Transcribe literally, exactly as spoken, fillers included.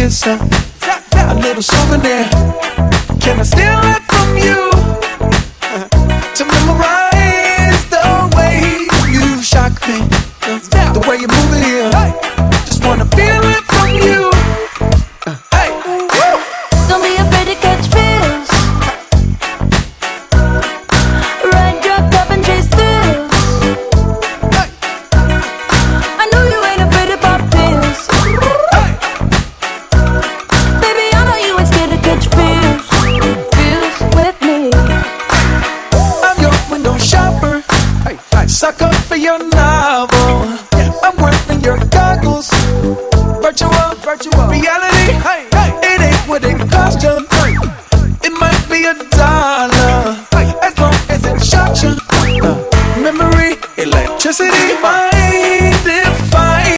is a, a little souvenir. Can I steal it from you?